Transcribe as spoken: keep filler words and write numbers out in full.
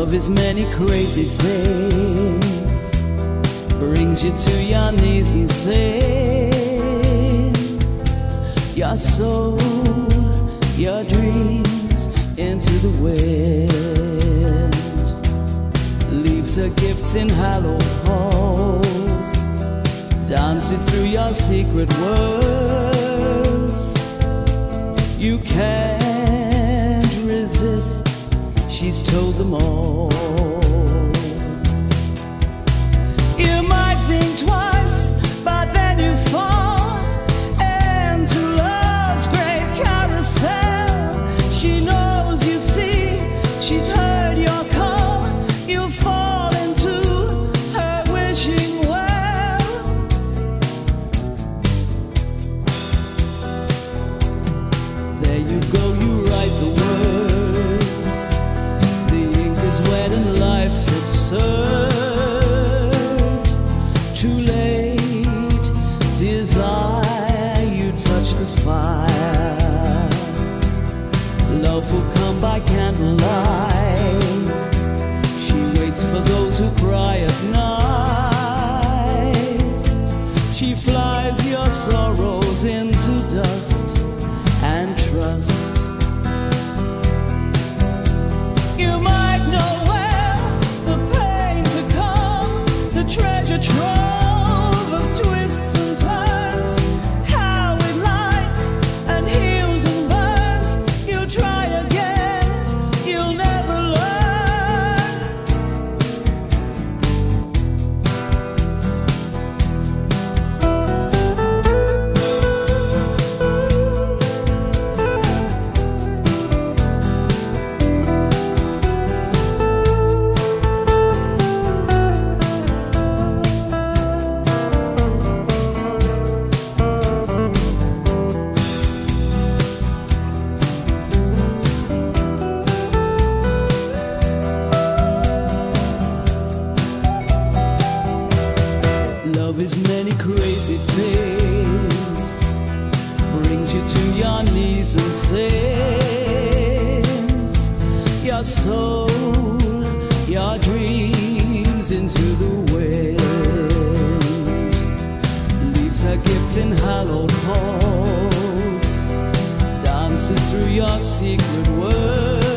Love is many crazy things, brings you to your knees and sings your soul, your dreams into the wind, leaves her gifts in hallowed halls, dances through your secret words. You can't resist, she's told them all. You might think twice, but then you fall into love's great carousel. She knows, you see, she's heard your call. You'll fall into her wishing well. There you go, you write the words, wet and life's absurd. Too late, desire, you touch the fire. Love will come by candlelight. She waits for those who cry at night. She flies your sorrows into dust and trust. You might know where the pain to come, the treasure trove of twists and turns, how it lights and heals and burns. You try again, you'll never learn. Love is many crazy things, brings you to your knees and sings your soul, your dreams into the wind, leaves her gifts in hallowed halls, dances through your secret world.